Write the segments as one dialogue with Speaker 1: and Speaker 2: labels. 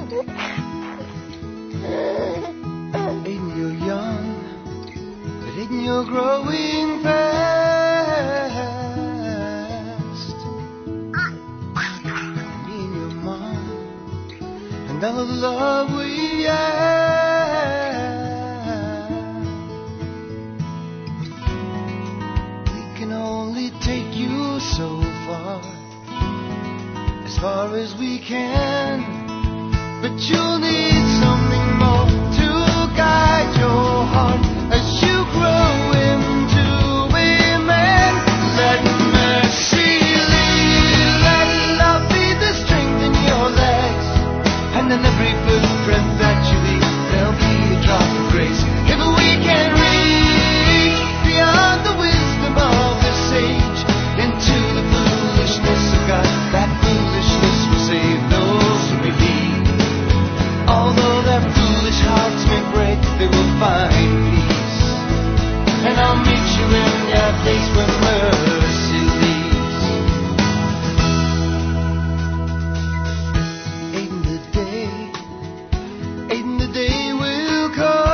Speaker 1: Aiden, you're young, but Aiden, you're growing fast. Me and your mom, and all the love we have, we can only take you so far as we can, but you'll need something more to guide your heart as you grow into a man. Let mercy lead, let love be the strength in your legs, and in every footprint that you leave, there'll be a drop of grace. If we can reach beyond the wisdom of the sage into the foolishness of God, that foolishness will save those who believe. Although their foolish hearts may break, they will find peace. And I'll meet you in that place where mercy leads. Aiden, the day will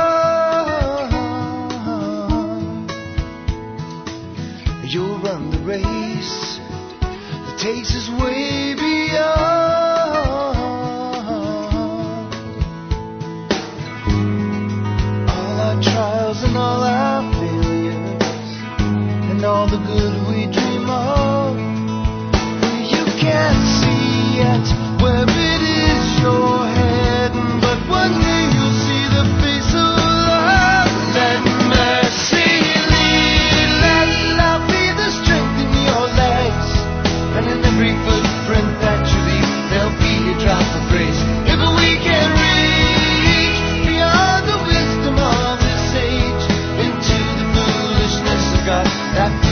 Speaker 1: come. You'll run the race that takes us way beyond all our trials and all our failures and all the good we dream of. You can't see yet where it is you're heading, but one day you'll see the face of love. Let mercy lead, let love be the strength in your legs, and in every footprint that you leave, there'll be a drop of grace. If we can reach beyond the wisdom of this age into the foolishness of God, that